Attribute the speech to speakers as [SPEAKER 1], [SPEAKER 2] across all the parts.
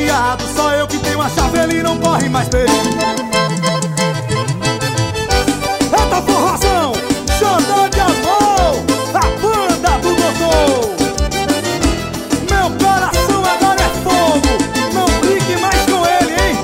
[SPEAKER 1] cadeado, só eu que tenho a chave, ele não corre mais perigo. Eita forrozão, xodó de amor, a banda do doutor. Meu coração agora é fogo, não brinque mais com ele, hein?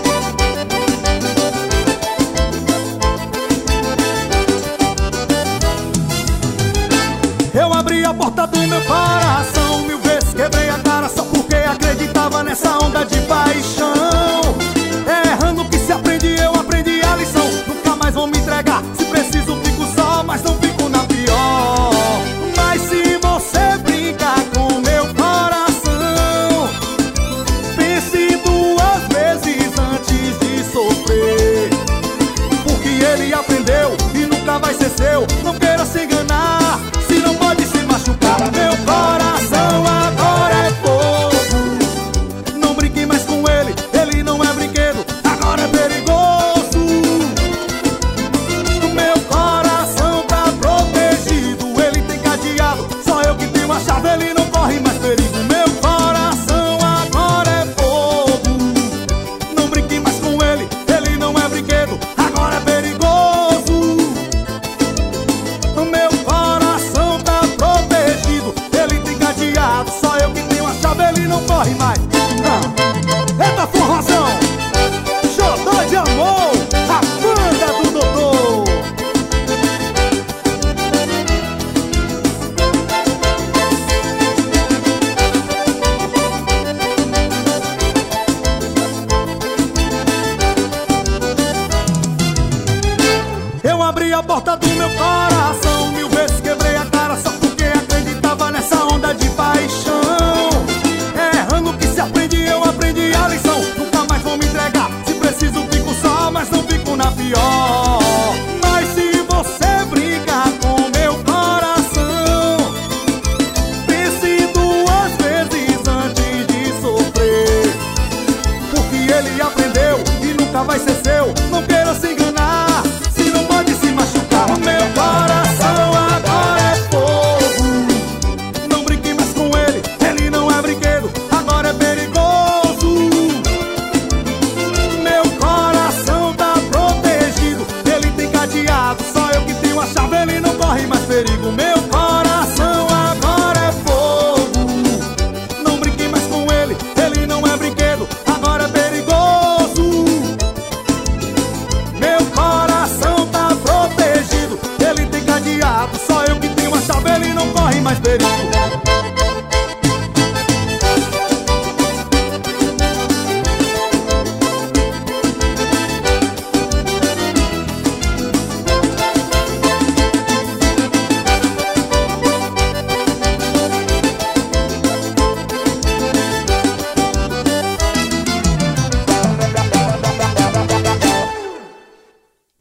[SPEAKER 1] Eu abri a porta do meu coração, mil vezes quebrei a cara só porque acreditava nessa onda de paixão. É errando que se aprende, eu aprendi a lição. Nunca mais vou me entregar, se preciso fico só, mas não fico na pior. Mas se você brincar com meu coração, pense duas vezes antes de sofrer, porque ele aprendeu e nunca vai ser seu. Não queira se enganar, se não pode se machucar. Meu coração agora é fogo, não brinque mais com ele, ele não é brinquedo, agora é perigoso. Meu coração tá protegido, ele tem cadeado, só eu que tenho a chave, ele não corre mais perigo. Meu coração agora é fogo, não brinque mais com ele, ele não é brinquedo, agora é perigoso. Meu coração tá protegido, ele tem cadeado, só eu que tenho a chave, ele não corre mais. Eita forrozão, xodó de amor, a banda do doutor. Eu abri a porta do